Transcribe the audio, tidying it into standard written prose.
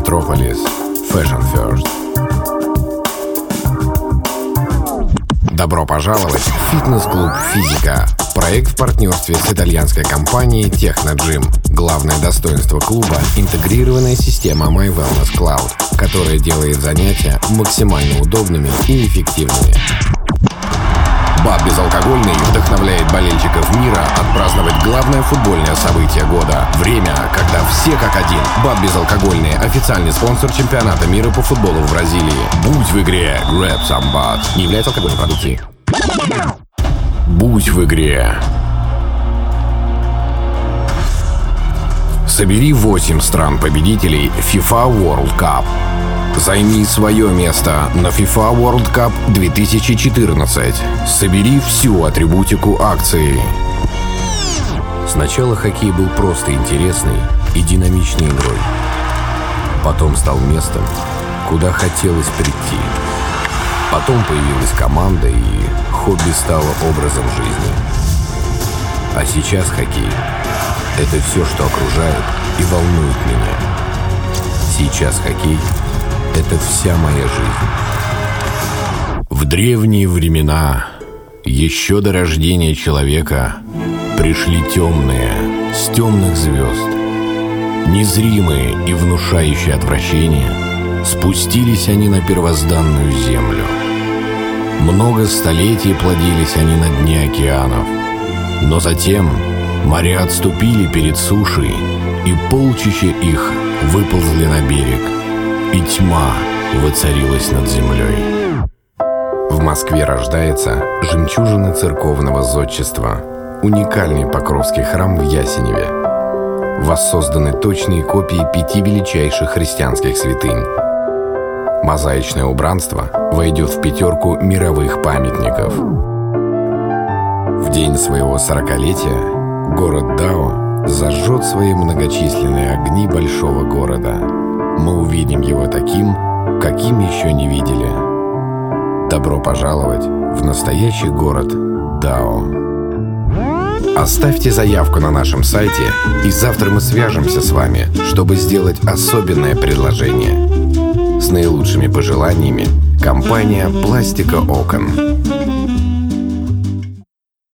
Metropolis. Fashion First. Добро пожаловать в фитнес-клуб «Физика». Проект в партнерстве с итальянской компанией Technogym. Главное достоинство клуба – интегрированная система My Wellness Cloud, которая делает занятия максимально удобными и эффективными. БАД безалкогольный вдохновляет болельщиков мира отпраздновать главное футбольное событие года. Время, когда все как один. БАД безалкогольный – официальный спонсор чемпионата мира по футболу в Бразилии. Будь в игре. Grab some BAD. Не является алкогольной продукцией. Будь в игре. Собери 8 стран-победителей FIFA World Cup. Займи свое место на FIFA World Cup 2014. Собери всю атрибутику акции. Сначала хоккей был просто интересной и динамичной игрой. Потом стал местом, куда хотелось прийти. Потом появилась команда, и хобби стало образом жизни. А сейчас хоккей — это все, что окружает и волнует меня. Сейчас хоккей — это вся моя жизнь. В древние времена, еще до рождения человека, пришли темные, с темных звезд. Незримые и внушающие отвращение, спустились они на первозданную землю. Много столетий плодились они на дне океанов. Но затем моря отступили перед сушей, и полчища их выползли на берег, и тьма воцарилась над землей. В Москве рождается жемчужина церковного зодчества, уникальный Покровский храм в Ясеневе. Воссозданы точные копии 5 величайших христианских святынь. Мозаичное убранство войдет в 5 мировых памятников. В день своего 40-летия город Дао зажжет свои многочисленные огни большого города. Мы увидим его таким, каким еще не видели. Добро пожаловать в настоящий город Дао. Оставьте заявку на нашем сайте, и завтра мы свяжемся с вами, чтобы сделать особенное предложение. С наилучшими пожеланиями, компания «Пластика окон».